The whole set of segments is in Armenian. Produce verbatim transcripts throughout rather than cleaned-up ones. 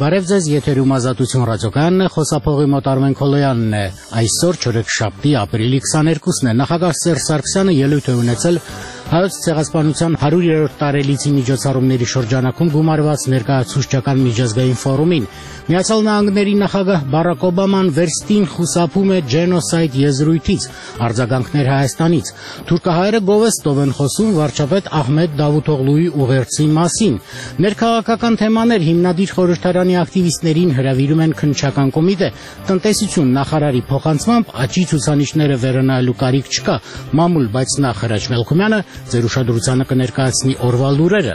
Բարև ձեզ, եթերում Ազատություն ռադիոկայանն է, խոսափողի մոտ Արմեն Քոլոյանն է։ Այսօր չորեքշաբթի ապրիլի քսաներկուսն է։ Նախագահ Սերժ Սարգսյանը ելույթ է ունեցել Հայոց ցեղասպանության հարյուրերորդ տարելիցի միջոցառումների շրջանակում գումարված ներկայացուցչական միջազգային ֆորումին։ Միացյալ Նահանգների նախագահ Բարակ Օբաման վերստին խուսափում է ջենոսայդ եզրույթից, արձագանքներ Հայաստանից։ Թուրքահայերը գովեստով են խոսում վարչապետ Ահմեդ Դավութօղլուի ուղերձի մասին։ Ներքաղաքական թեմաներ հիմնադիր խորհրդարանի ակտիվիստներին հրավիրում են քննչական կոմիտե։ Տնտեսություն նախարարի փոխանցմամբ աճի ցուցանիշները վերանայելու կարիք չկա։ Մամուլ, բայց նախ Հրաչ Մելքումյանը ձեր ուշադրությանը կներկայացնի օրվա լուրերը։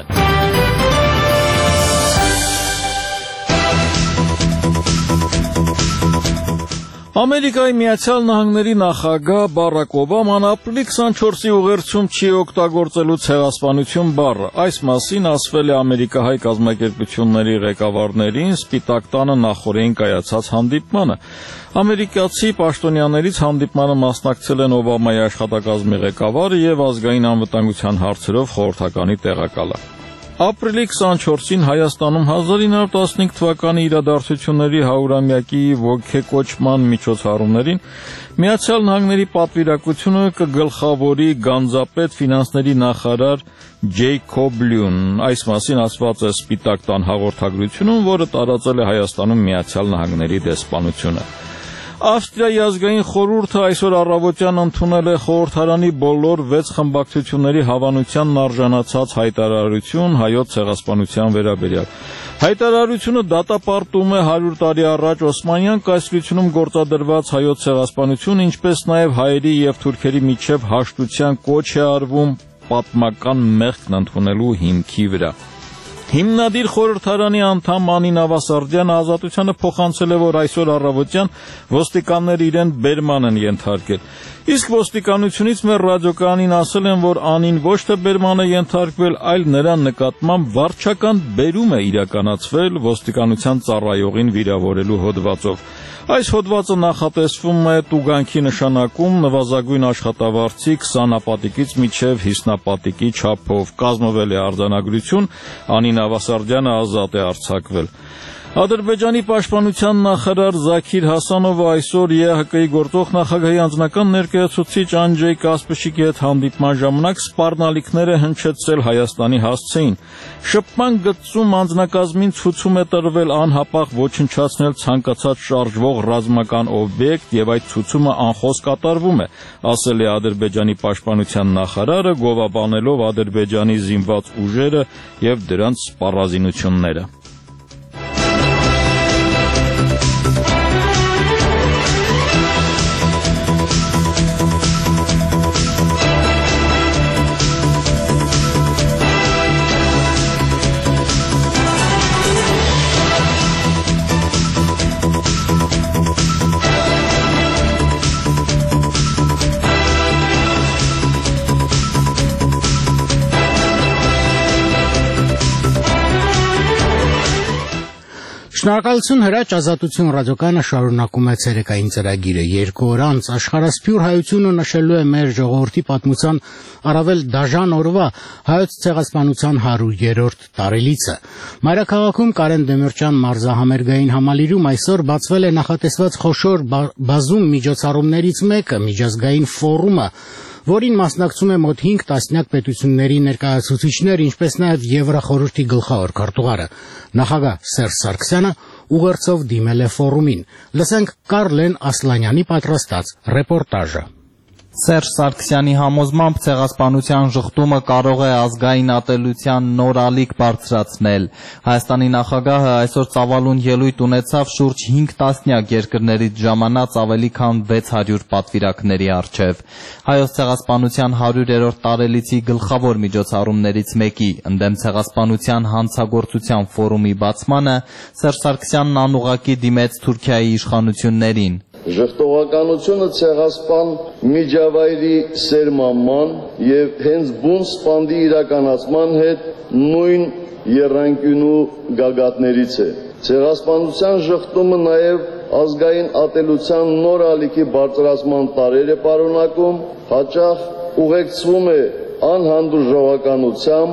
Ամերիկայի Միացյալ Նահանգների նախագահ Բարակ Օբաման ապրիլի քսանչորսի ուղերձում չի օգտագործելու ցեղասպանություն բառը։ Այս մասին ասվել է ամերիկահայ կազմակերպությունների ղեկավարներին Սպիտակ տանը նախօրեին կայացած հանդիպմանը։ Ամերիկացի պաշտոնյաներից հանդիպմանը մասնակցել են Օբամայի աշխատակազմի ղեկավարը եւ ազգային անվտանգության հարցերով խորհրդականի տեղակալը։ Ապրիլի քսանչորսին Հայաստանում հազար ինը հարյուր տասնհինգ թվականի իրադարձությունների հարյուրամյակի ոգեկոչման միջոցառումներին Միացյալ Նահանգների պատվիրակությունը կգլխավորի գանձապետ ֆինանսների նախարար Ջեյքոբ Լյուն։ Այս մասին ասված է Սպիտակ տան հաղորդագրությունում, որը տարածել է Հայաստանում Միացյալ Նահանգների դեսպանությունը։ Ավստրիայի ազգային խորհուրդը այսօր առավոտյան ընդունել է խորհրդարանի բոլոր վեց խմբակցությունների հավանությանն արժանացած հայտարարություն հայոց ցեղասպանության վերաբերյալ։ Հայտարարությունը դատապարտում է հարյուր տարի առաջ Օսմանյան կայսրությունում գործադրված հայոց ցեղասպանություն, ինչպես նաև հայերի եւ թուրքերի միջև հաշտության կոչ է արվում պատմական մեղքն ընդունելու հիմքի վրա։ Հիմնադիր խորհրդարանի անդամ Անի Նավասարդյանը Ազատությանը փոխանցել է, որ այսօր առավոտյան ոստիկանները իրեն բերման են ենթարկել։ Իսկ ոստիկանությունից մեր ռադիոկայանին ասել են, որ Անին ոչ թե բերման է ենթարկվել, այլ նրա նկատմամբ վարչական բերում է իրականացվել ոստիկանության ծառայողին վիրավորելու հոդվածով։ Այս հոդվածը նախատեսվում է տուգանքի նշանակում նվազագույն աշխատավարձի քսանապատիկից մինչև հիսնապատիկի չափով։ Կազմվել է արձանագրություն, Անի Նավասարդյանը ազատ է արձակվել։ Ադրբեջանի պաշտպանության նախարար Զաքիր Հասանովը այսօր ԵԱՀԿ-ի գործող նախագահի անձնական ներկայացուցիչ Անջեյ Կասպշիկի հետ հանդիպման ժամանակ սպառնալիքներ է հնչեցրել Հայաստանի հասցեին։ Շփման գծում անձնակազմին ցուցում է տրվել անհապաղ ոչնչացնել ցանկացած շարժվող ռազմական օբյեկտ եւ այդ ցուցումը անխոս կատարվում է, ասել է Ադրբեջանի պաշտպանության նախարարը, գովաբանելով Ադրբեջանի զինված ուժերը եւ դրանց սպառազինությունները։ Շնորհակալություն Հրաչ, Ազատություն ռադիոկայանը շարունակում է ցերեկային ծրագիրը։ Երկու օր անց աշխարհասփյուր հայությունը նշելու է մեր ժողովրդի պատմության առավել դաժան օրվա հայոց ցեղասպանության հարյուրերորդ տարելիցը։ Մայրաքաղաքում Կարեն Դեմիրճյան մարզահամերգային համալիրում այսօր բացվել է նախատեսված խոշոր բազում միջոցառումներից մեկը՝ միջազգային ֆորումը, որին մասնակցում է մոտ հինգ տասնյակ պետությունների ներկայացուցիչներ, ինչպես նաև Եվրախորհրդի գլխավոր քարտուղարը։ Նախագահ Սերժ Սարգսյանը ուղերձով դիմել է ֆորումին։ Լսենք Կարլեն Ասլանյանի պատրաստած ռեպորտաժը։ Սերժ Սարգսյանի համոզմամբ ցեղասպանության ժխտումը կարող է ազգային ատելության նոր ալիք բարձրացնել։ Հայաստանի նախագահը այսօր ծավալուն ելույթ ունեցավ շուրջ հինգ տասնյակ երկրներից ժամանած ավելի քան վեց հարյուր պատվիրակների առջև։ Հայոց ցեղասպանության հարյուրերորդ տարելիցի գլխավոր միջոցառումներից մեկի ընդդեմ ցեղասպանության հանցագործության ֆորումի բացմանը Սերժ Սարգսյանն անուղղակի դիմեց Թուրքիայի իշխանություններին։ Ժխտողականությունը ցեղասպան միջավայրի սերմանման եւ հենց բուն սպանդի իրականացման հետ նույն եռանկյունու գագաթներից է։ Ցեղասպանության ժխտումը նաեւ ազգային ատելության նոր ալիքի բարձրացման տարեր է պարունակում, հաճախ ուղեկցվում է անհանդուրժողականությամբ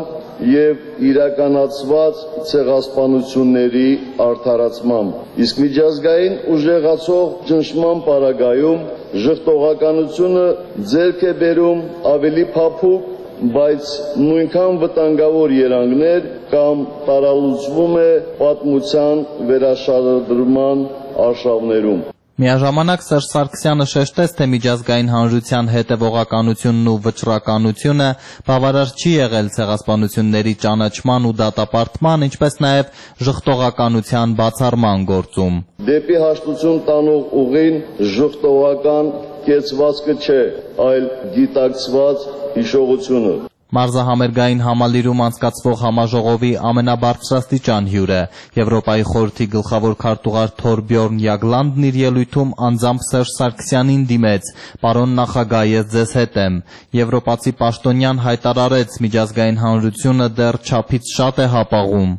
եւ իրականացված ցեղասպանությունների արդարացմամբ։ Իսկ միջազգային ուժեղացող ճնշման պարագայում ժխտողականությունը ձեռք է բերում ավելի փափուկ, բայց նույնքան վտանգավոր երանգներ կամ տարալուծվում է պատմության վերաշարադրման արշավներում։ Միաժամանակ Սերժ Սարգսյանը շեշտեց, թե միջազգային հանրության հետևողականությունն ու վճռականությունը բավարար չի եղել ցեղասպանությունների ճանաչման ու դատապարտման, ինչպես նաև ժխտողականության բացառման գործում։ Դեպի հաշտություն տանող ուղին ժխտողական կեցվածքը չէ, այլ գիտակցված հիշողությունը։ Մարզահամերգային համալիրում անցկացվող համաժողովի ամենաբարձրաստիճան հյուրը Եվրոպայի խորհրդի գլխավոր քարտուղար Թորբյորն Յագլանդն իր ելույթում անձամբ Սերժ Սարգսյանին դիմեց. «Պարոն նախագահ, ես ձեզ հետ եմ»։ Եվրոպացի պաշտոնյան հայտարարեց, միջազգային հանրությունը դեռ չափից շատ է հապաղում։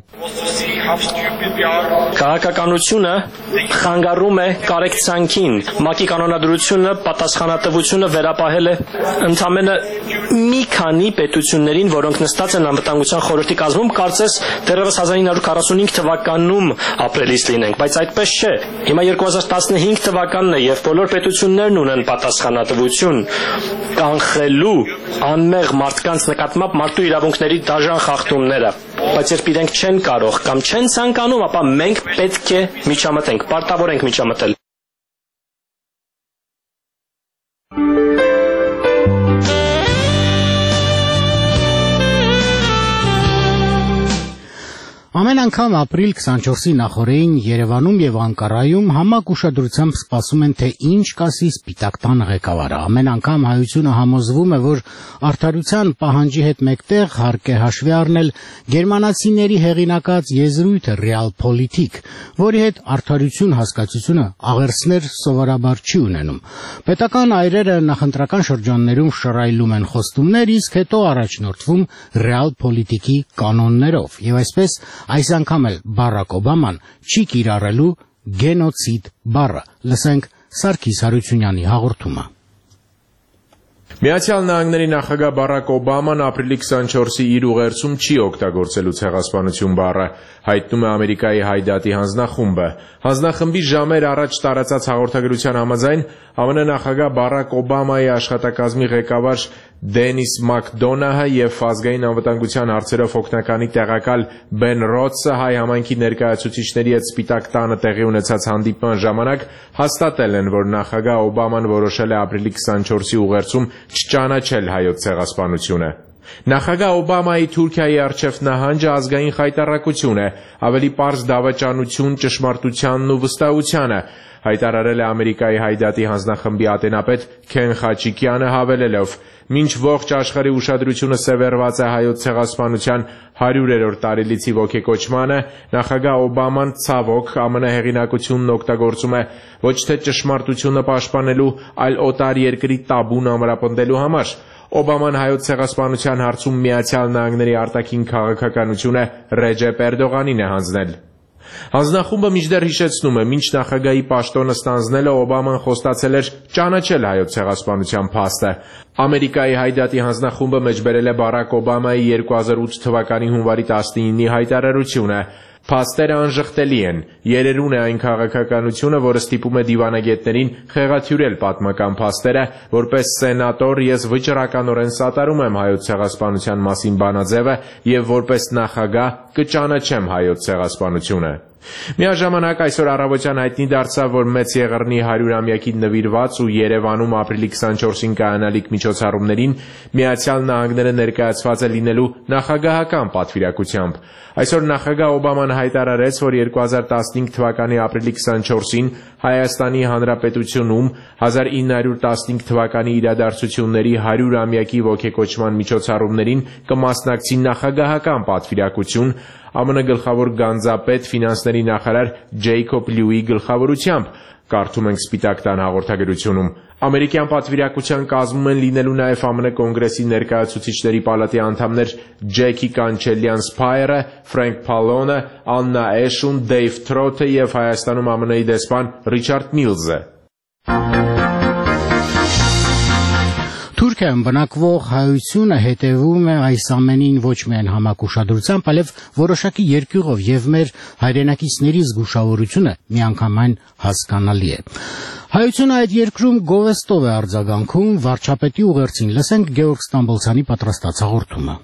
Քաղաքականությունը խանգարում է կարեկցանքին, ՄԱԿ-ի կանոնադրությունը պատասխանատվությունը վերապահել է ընդամենը մի քանի պետություններին, որոնք նստած են անվտանգության խորհրդի կազմում, կարծես դեռևս հազար ինը հարյուր քառասունհինգ թվականում ապրելիս լինենք, բայց այդպես չէ։ Հիմա երկու հազար տասնհինգ թվականն է եւ բոլոր պետություններն ունեն պատասխանատվություն կանխելու անմեղ մարդկանց նկատմամբ մարդու իրավունքների դաժան խախտումները, բայց երբ իրենք չեն կարող կամ չեն ցանկանում, ապա մենք պետք է միջամտենք, պարտավոր ենք միջամտել։ Ամեն անգամ ապրիլ քսանչորսի նախօրեին Երևանում եւ Անկարայում համակ ուշադրությամբ սպասում են, թե ինչ կասի Սպիտակ տան ղեկավարը։ Ամեն անգամ հայությունը համոզվում է, որ արդարության պահանջի հետ մեկտեղ հարկ է հաշվի առնել գերմանացիների հեղինակած եզրույթը Realpolitik, որի հետ արդարություն հասկացությունը աղերսներ սովորաբար չի ունենում։ Պետական այրերը նախընտրական շրջաններում շռայլում են խոստումներ, իսկ հետո առաջնորդվում Realpolitik-ի կանոններով, եւ այսպես այս անգամ էլ Բարակ Օբաման չի կիրառելու գենոցիդ բառը։ Լսենք Սարգիս Հարությունյանի հաղորդումը։ Միացյալ Նահանգների նախագահ Բարակ Օբաման ապրիլի քսանչորսի իր ուղերձում չի օգտագործելու ցեղասպանություն բառը, հայտնում է Ամերիկայի Հայդատի հանձնախումբը։ Հանձնախմբի ժամեր առաջ տարածած հաղորդագրության համաձայն ԱՄՆ նախագահ Բարակ Օբամայի աշխատակազմի ղեկավար Դենիս Մակդոնահը եւ ազգային անվտանգության հարցերով օգնականի տեղակալ Բեն Ռոդսը հայ համայնքի ներկայացուցիչների հետ Սպիտակ տանը տեղի ունեցած հանդիպման ժամանակ հաստատել են, որ նախագահ Օբաման որոշել է ապրիլի քսանչորսի ուղերձում չճանաչել հայոց ցեղասպանությունը։ Նախագահ Օբամայի Թուրքիայի առջև նահանջը ազգային խայտառակություն է, ավելի պարզ դավաճանություն ճշմարտությանն ու վստահությանը, հայտարարել է Ամերիկայի Հայդատի հանձնախմբի ատենապետ Քեն Խաչիկյանը հավելելով. «Մինչ ողջ աշխարհի ուշադրությունը սևեռված է հայոց ցեղասպանության հարյուրերորդ տարելիցի ոգեկոչմանը, նախագահ Օբաման ցավոք ԱՄՆ հեղինակությունն օգտագործում է ոչ թե ճշմարտությունը պաշտպանելու, այլ օտար երկրի տաբուն ամրապնդելու համար։ Օբաման հայոց ցեղասպանության հարցում Միացյալ Նահանգների արտաքին քաղաքականությունը Ռեջեփ Էրդողանին է հանձնել»։ Հանձնախումբը մինչդեռ հիշեցնում է, մինչ նախագահի պաշտոնը ստանձնելը Օբաման խոստացել էր ճանաչել հայոց ցեղասպանության փաստը։ Ամերիկայի Հայդատի հանձնախումբը մեջբերել է Բարակ Օբամայի երկու հազար ութ թվականի հունվարի տասնինի հայտարարությունը։ Փաստերը անժխտելի են, երերուն է այն քաղաքականությունը, որը ստիպում է դիվանագետներին խեղաթյուրել պատմական փաստերը, որպես սենատոր ես վճռականորեն սատարում եմ հայոց ցեղասպանության մասին բանաձևը եւ որպես նախագահ կճանաչեմ հայոց ցեղասպանությունը։ Միաժամանակ այսօր առավոտյան հայտնի դարձավ, որ Մեծ Եղեռնի հարյուրամյակին նվիրված ու Երևանում ապրիլի քսանչորսին կայանալիք միջոցառումներին Միացյալ Նահանգները ներկայացված է լինելու նախագահական պատվիրակությամբ։ Այսօր նախագահ Օբաման հայտարարեց, որ երկու հազար տասնհինգ թվականի ապրիլի քսանչորսին Հայաստանի Հանրապետությունում հազար ինը հարյուր տասնհինգ թվականի իրադարձությունների հարյուրամյակի ոգեկոչման միջոցառումներին կմասնակցի նախագահական պատվիրակություն ԱՄՆ գլխավոր գանձապետ ֆինանսների նախարար Ջեյքոբ Լյուի գլխավորությամբ, կարդում ենք Սպիտակ տան հաղորդագրությունում։ Ամերիկյան պատվիրակության կազմում են լինելու նաև ԱՄՆ կոնգրեսի ներկայացուցիչների պալատի անդամներ Ջեքի Կանչելյան Սփայերը, Ֆրենկ Փալոնը, Աննա Էշուն, Դեյվ Թրոթը եւ Հայաստանում ԱՄՆ-ի դեսպան Ռիչարդ Միլզը։ Թուրքիայում բնակվող հայությունը հետևում է այս ամենին ոչ միայն համակ ուշադրությամբ, այլև որոշակի երկյուղով եւ մեր հայրենակիցների զգուշավորությունը միանգամայն հասկանալի է։ Հայությունը այդ երկրում գովեստով է արձագանքում վարչապետի ուղերձին։ Լսենք Գեորգ Ստամբոլցյանի պատրաստած հաղորդումը։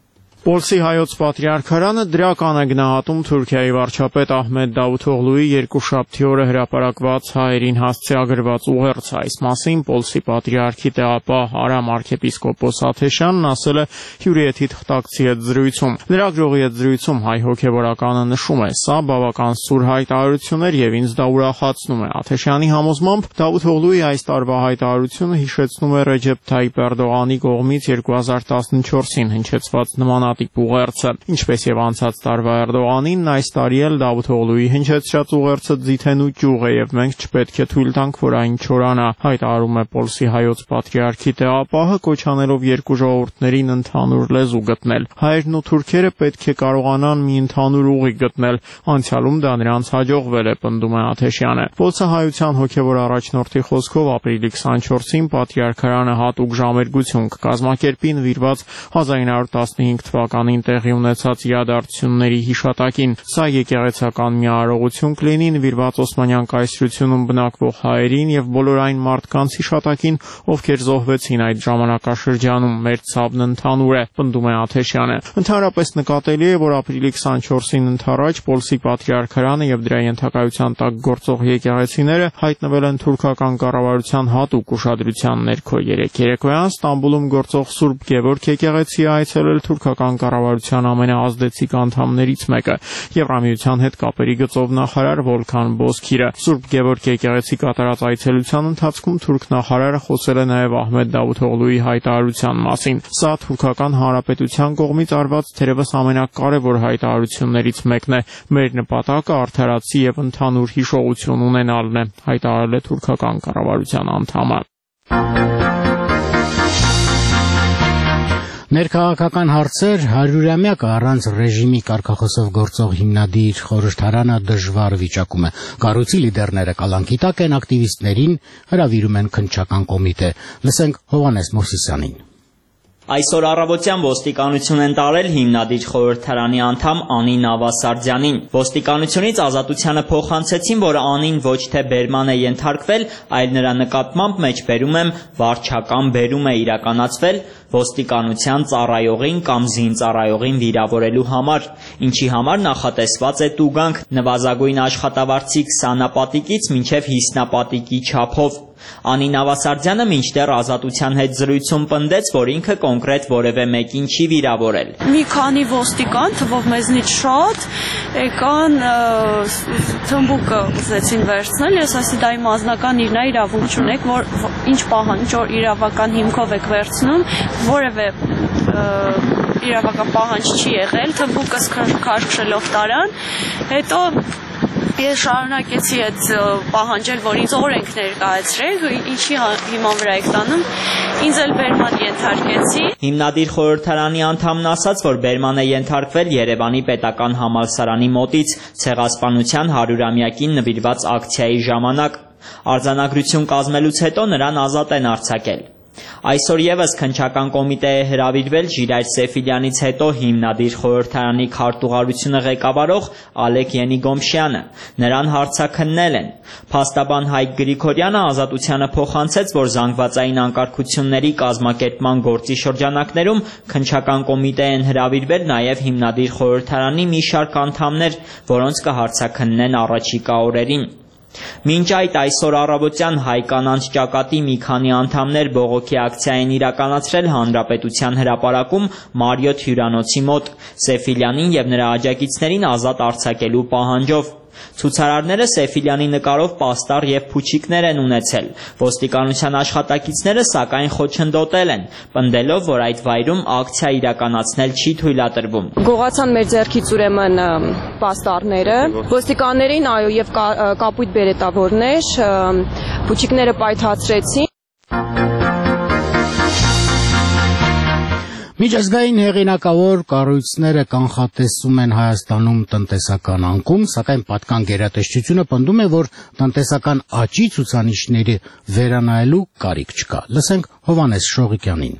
Պոլսի հայոց պատրիարքարանը դրական է գնահատում Թուրքիայի վարչապետ Ահմեդ Դավութօղլուի երկուշաբթի օրը հրապարակված հայերին հասցեագրված ուղերձը։ Այս մասին Պոլսի պատրիարքի տեղապահ Արամ arczepiskopos Աթեշյանն ասել է հյուրի հետ թղթակցի հետ զրույցում։ Լրագրողի հետ զրույցում հայ հոգևորականը նշում է. «Սա բավական սուր հայտարարություն էր եւ ինձ դա ուրախացնում է»։ Աթեշյանի համոզմամբ Դավութօղլուի այս տարվա հայտարարությունը հիշեցնում է Ռեջեփ Թայիփ Էրդողանի կողմից երկու հազար տասնչորսին հնչեցված նմանատիպ ուղերձը։ Ինչպես եւ անցած տարվա Էրդողանին, այս տարի էլ Դավութօղլուի հնչեցրած ուղերձը ձիթենու ճյուղ է եւ մենք չպետք է թույլ տանք, որ այն չորանա, հայտարարում է Պոլսի հայոց պատրիարքի տեղապահը, կոչ անելով երկու ժողովուրդներին ընդհանուր լեզու գտնել։ Հայերն ու թուրքերը պետք է կարողանան մի ընդհանուր ուղի գտնել։ Անցյալում դա նրանց հաջողվել է, պնդում է Աթեշյանը։ Պոլսահայության հոգևոր առաջնորդի խոսքով ապրիլի քսանչորսին պատրիարքարանը հատուկ ժամերգություն կկազմակերպի նվիրված հազար ինը հարյուր տասնհինգ թվականին տեղի ունեցած իրադարձությունների հիշատակին։ Սա եկեղեցական մի արարողություն կլինի նվիրված Օսմանյան կայսրությունում բնակվող հայերին եւ բոլոր այն մարդկանց հիշատակին, ովքեր զոհվեցին այդ ժամանակաշրջանում։ Մեր ցավն ընդհանուր է, պնդում է Աթեշյանը։ Ընդհանրապես նկատելի է, որ ապրիլի քսանչորսին ընդառաջ Պոլսի պատրիարքարանը եւ դրա ենթակայության տակ գործող եկեղեցիները հայտնվել են թուրքական կառավարության հատուկ ուշադրության ներքո։ Երեկ երեկոյան Ստամբուլում գործող Սուրբ Գևորգ եկեղեցի այցելել թուրքական կառավարության ամենաազդեցիկ անդամներից մեկը՝ Եվրամիության հետ կապերի գծով նախարար Վոլքան Բոսքիրը։ Սուրբ Գևորգ եկեղեցի կատարած այցելության ընթացքում թուրք նախարարը խոսել է նաև Ահմեդ Դավութօղլուի հայտարարության մասին։ Սա թուրքական հանրապետության կողմից արված թերևս ամենակարևոր հայտարարություններից մեկն է։ Մեր նպատակը արդարացի եւ ընդհանուր հիշողություն ունենալն է, հայտարարել է թուրքական կառավարության անդամը։ Ներքաղաքական հարցեր հարյուրամյակը առանց ռեժիմի կարգախոսով գործող հիմնադիր խորհրդարանը դժվար վիճակում է։ Կառույցի լիդերները կալանքի տակ են, ակտիվիստներին հրավիրում են քննչական կոմիտե։ Լսենք Հովհաննես Մովսիսյանին։ Այսօր առավոտյան ոստիկանություն են տարել հիմնադիր խորհրդարանի անդամ Անի Նավասարդյանին։ Ոստիկանությունից ազատությանը փոխանցեցին, որ Անին ոչ թե բերման է ենթարկվել, այլ նրա նկատմամբ մեջբերում եմ վարչական բերում է իրականացվել ոստիկանության ծառայողին կամ զինծառայողին վիրավորելու համար, ինչի համար նախատեսված է տուգանք նվազագույն աշխատավարձի քսանապատիկից մինչև հիսնապատիկի չափով։ Անի Նավասարդյանը մինչդեռ ազատության հետ զրույցում պնդեց, որ ինքը կոնկրետ որևէ մեկին չի վիրավորել։ Մի քանի ոստիկան, թվով մեզնից շատ, եկան թմբուկը ուզեցին վերցնել, ես ասի դա իմ անձնական իրնա իրավունք չունեք, որ ինչ պահանջ, որ իրավական հիմքով եք վերցնում, որևէ իրավական պահանջ չի եղել, թմբուկս քաշքշելով տարան, հետո ես շարունակեցի այդ պահանջել, որ ինձ օրենք ներկայացրեք, ինչի հիման վրա եք տանում, ինձ էլ բերման ենթարկեցի։ Հիմնադիր խորհրդարանի անդամն ասաց, որ բերման է ենթարկվել Երևանի պետական համալսարանի մոտից ցեղասպանության հարյուրամյակին նվիրված ակցիայի ժամանակ։ Արձանագրություն կազմելուց հետո նրան ազատ են արձակել։ Այսօր եւս քննչական կոմիտե է հրավիրվել Ժիրայր Սեֆիլյանից հետո հիմնադիր խորհրդարանի քարտուղարությունը ղեկավարող Ալեկ Ենիգոմշյանը։ Նրան հարցաքննել են։ Փաստաբան Հայկ Գրիգորյանը ազատությանը փոխանցեց, որ զանգվածային անկարգությունների կազմակերպման գործի շրջանակներում քննչական կոմիտե են հրավիրվել նաեւ հիմնադիր խորհրդարանի մի շարք անդամներ, որոնց կհարցաքննեն առաջիկա օրերին։ Մինչ այդ այսօր առավոտյան հայ կանանց ճակատի մի քանի անդամներ բողոքի ակցիա են իրականացրել Հանրապետության հրապարակում Մարիոթ հյուրանոցի մոտ Սեֆիլյանին եւ նրա աջակիցներին ազատ արձակելու պահանջով։ Ցուցարարները Սեֆիլյանի նկարով պաստառ եւ փուչիկներ են ունեցել։ Ոստիկանության աշխատակիցները սակայն խոչընդոտել են, պնդելով, որ այդ վայրում ակցիա իրականացնել չի թույլատրվում։ Գողացան մեր ձեռքից ուրեմն պաստառները, ոստիկաններին, այո, եւ կապույտ բերետավորներ, փուչիկները պայթացրեցին։ Միջազգային հեղինակավոր կառույցները կանխատեսում են Հայաստանում տնտեսական անկում, սակայն պատկան գերատեսչությունը պնդում է, որ տնտեսական աճի ցուցանիշների վերանայելու կարիք չկա։ Լսենք Հովհաննես Շողիկյանին։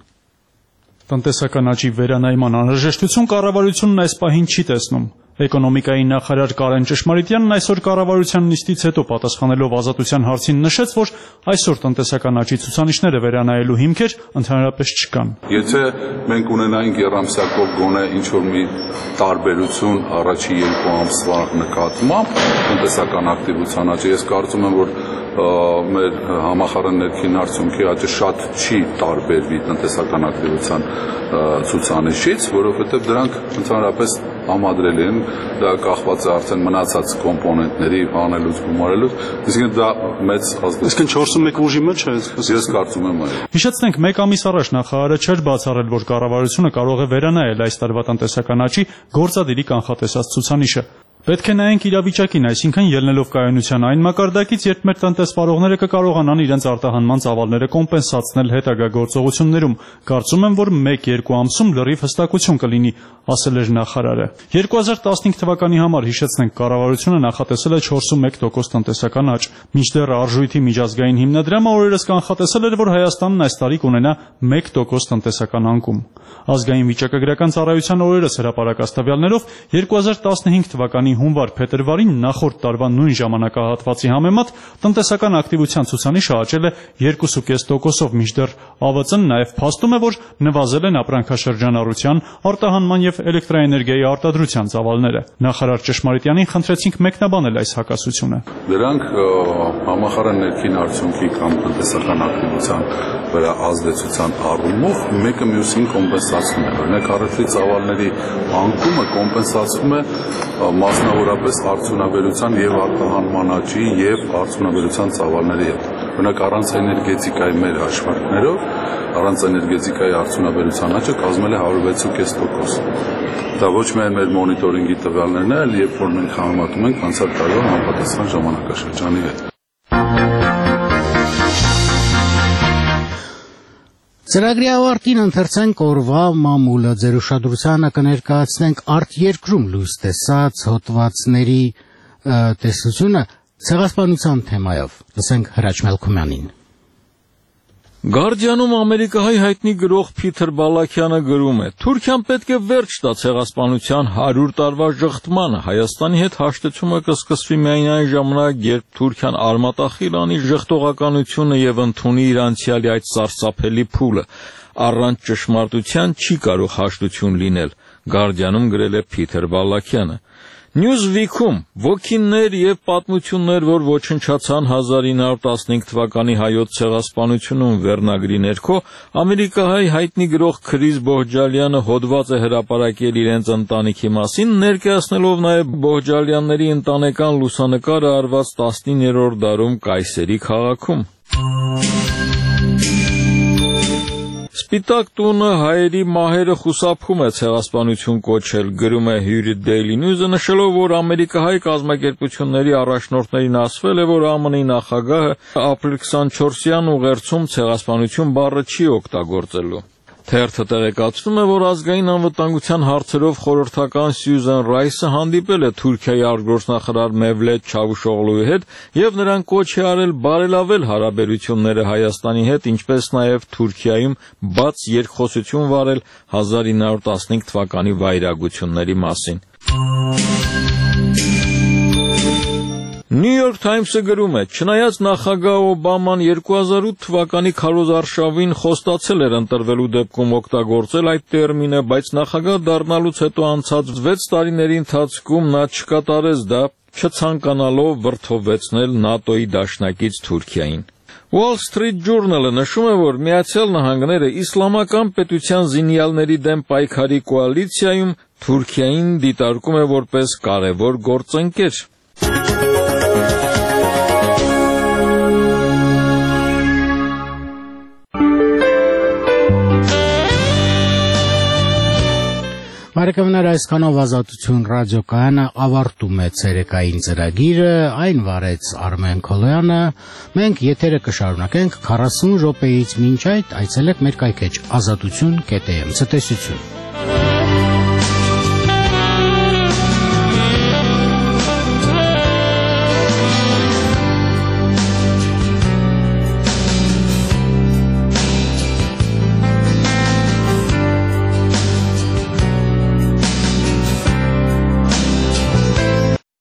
Տնտեսական աճի վերանայման անհրաժեշտություն կառավարությունն այս պահին չի տեսնում։ Էկոնոմիկայի նախարար Կարեն Ճշմարիտյանն այսօր կառավարության նիստից հետո պատասխանելով ազատության հարցին նշեց, որ այսօր տնտեսական աճի ցուցանիշները վերանայելու հիմքեր ընդհանրապես չկան։ Եթե մենք ունենայինք երամսյակով գոնե ինչ-որ մի տարբերություն առաջի երկու ամսվա նկատմամբ տնտեսական ակտիվության աճը, ես կարծում եմ, որ մեր համախառն ներքին արդյունքի աճը շատ չի տարբերվի տնտեսական ակտիվության ցուցանիշից, որովհետև դրանք ընդհանրապես համադրելի են, դա կախված է արդեն մնացած կոմպոնենտների անելուց գումարելուց, իսկ դա մեծ ազդեցություն։ Իսկ չորսուն մեկ ուժի մեջ է, ես կարծում եմ այո։ Հիշեցնենք, մեկ ամիս առաջ նախարարը չէր բացառել, որ կառավարությունը կարող է վերանայել այս տարվա տնտեսական աճի գործադիրի կանխատեսած ցուցանիշը։ Պետք է նայենք իրավիճակին, այսինքն ելնելով կայունության այն մակարդակից, երբ մեր տնտեսվարողները կկարողանան իրենց արտահանման ծավալները կոմպենսացնել հետագա գործողություններում։ Կարծում եմ, որ մեկ-երկու ամսում լրիվ հստակություն կլինի, ասել էր նախարարը։ երկու հազար տասնհինգ թվականի համար հիշեցնենք, կառավարությունը նախատեսել է չորսուն մեկ տոկոս տնտեսական աճ։ Մինչդեռ արժույթի միջազգային հիմնադրամը օրերս կանխատեսել էր, որ Հայաստանն այս տարի կունենա մեկ տոկոս տնտեսական անկում։ Ազգային վիճակագրական ծառայության օրերս հրապարակած տվյալներով երկու հազար տասնհինգ թվականի հունվար-փետրվարին նախորդ տարվա նույն ժամանակահատվածի համեմատ տնտեսական ակտիվության ցուցանիշը աճել է երկու կես տոկոսով, մինչդեռ A V Ծ-ն նաև փաստում է, որ նվազել են ապրանքաշրջանառության, արտահանման եւ էլեկտրաէներգիայի արտադրության ծավալները։ Նախարար Ճշմարիտյանին խնդրեցինք մեկնաբանել այս հակասությունը։ Դրանք համախառն ներքին արդյունքի կամ տնտեսական ակտիվության վրա ազդեցության առումով մեկը մյուսին կոմպենսացնում է։ Օրինակ առևտրի ծավալների անկումը կոմպենսացվում է մասնավորապես արդյունաբերության եւ արտահանման աճի եւ արդյունաբերության ծավալների հետ։ Օրինակ առանց էներգետիկայի մեր հաշվարկներով, առանց էներգետիկայի արդյունաբերության աճը կազմել է հարյուր վեց կես տոկոս։ Դա ոչ միայն մեր մոնիտորինգի տվյալներն են, այլ երբ որ մենք համեմատում ենք անցյալ տարվա համապատասխան ժամանակաշրջանի հետ։ Ծրագրի ավարտին ընթերցենք օրվա մամուլը, ձեր ուշադրությանը կներկայացնենք արտերկրում լույս տեսած հոդվածների տեսությունը ցեղասպանության թեմայով։ Լսենք Հրաչ Մելքումյանին։ Գարդիանում ամերիկահայ հայտնի գրող Փիթեր Բալաքյանը գրում է. Թուրքիան պետք է վերջ տա ցեղասպանության հարյուր տարվա ժխտմանը, Հայաստանի հետ հաշտեցումը կսկսվի միայն այն ժամանակ, երբ Թուրքիան արմատախիլ անի ժխտողականությունը եւ ընդունի իր անցյալի այդ սարսափելի փուլը։ Առանց ճշմարտության չի կարող հաշտություն լինել, Գարդիանում գրել է Փիթեր Բալաքյանը։ Newsweek-ում ոգիներ եւ պատմություններ, որ ոչնչացան հազար ինը հարյուր տասնհինգ թվականի հայոց ցեղասպանությունում վերնագրի ներքո, ամերիկահայ հայտնի գրող Քրիս Բոհջալյանը հոդված է հրապարակել իրենց ընտանիքի մասին, ներկայացնելով նաեւ Բոհջալյանների ընտանեկան լուսանկարը արված տասնիններորդ դարում Կայսերի քաղաքում։ Սպիտակ տունը հայերի մահերը խուսափում է ցեղասպանություն կոչել, գրում է Հյուրի Daily News-ը, նշելով, որ ամերիկահայ կազմակերպությունների առաջնորդներին ասվել է, որ ԱՄՆ-ի նախագահը ապրիլ քսանչորսյան ուղերձում ցեղասպանություն բառը չի օգտագործելու։ Թերթը տեղեկացնում է, որ ազգային անվտանգության հարցերով խորհրդական Սյուզան Ռայսը հանդիպել է Թուրքիայի արտգործնախարար Մևլեթ Չավուշօղլուի հետ եւ նրան կոչ է արել բարելավել հարաբերությունները Հայաստանի հետ, ինչպես նաեւ Թուրքիայում բաց երկխոսություն վարել հազար ինը հարյուր տասնհինգ թվականի վայրագությունների մասին։ New York Times-ը գրում է. Չնայած նախագահ Օբաման երկու հազար ութ թվականի քարոզարշավին խոստացել էր ընտրվելու դեպքում օգտագործել այդ տերմինը, բայց նախագահ դառնալուց հետո անցած վեց տարիների ընթացքում նա չկատարեց դա, չցանկանալով վրդովեցնել ՆԱՏՕ-ի դաշնակից Թուրքիային։ Wall Street Journal-ը նշում է, որ Միացյալ Նահանգները իսլամական պետության զինյալների դեմ պայքարի կոալիցիայում Թուրքիային դիտարկում է որպես կարևոր գործընկեր։ Բարեկամներ, այսքանով Ազատություն ռադիոկայանը ավարտում է ցերեկային ծրագիրը, այն վարեց Արմեն Քոլոյանը, մենք եթերը կշարունակենք քառասուն րոպեից, մինչ այդ այցելեք մեր կայքեջ ազատություն կետ էմ, ցտեսություն։